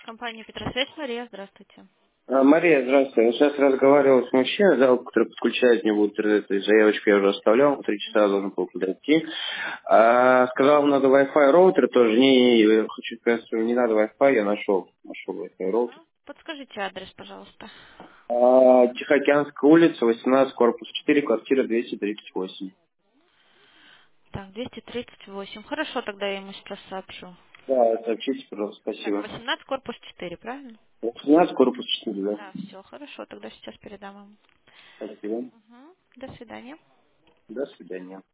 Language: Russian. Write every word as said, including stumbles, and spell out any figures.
Компания Петросвязь, Мария, здравствуйте. А, Мария, здравствуйте. Я сейчас разговаривал с мужчиной, да, который подключает мне в интернет, и заявочку я уже оставлял, в три часа должен был подойти. А, сказал, надо Wi-Fi роутер тоже. Не, не, хочу сказать, что не надо Wi-Fi, я нашел. Нашел Wi-Fi роутер. Мгм. Подскажите адрес, пожалуйста. А, Тихоокеанская улица, восемнадцать, корпус четыре, квартира двести тридцать восемь. Так, двести тридцать восемь. Хорошо, тогда я ему сейчас сообщу. Да, сообщите, пожалуйста, Так, спасибо. восемнадцать, корпус четыре, правильно? восемнадцать, корпус четыре, да. Да, все, хорошо, тогда сейчас передам ему. Спасибо. Мгм. До свидания. До свидания.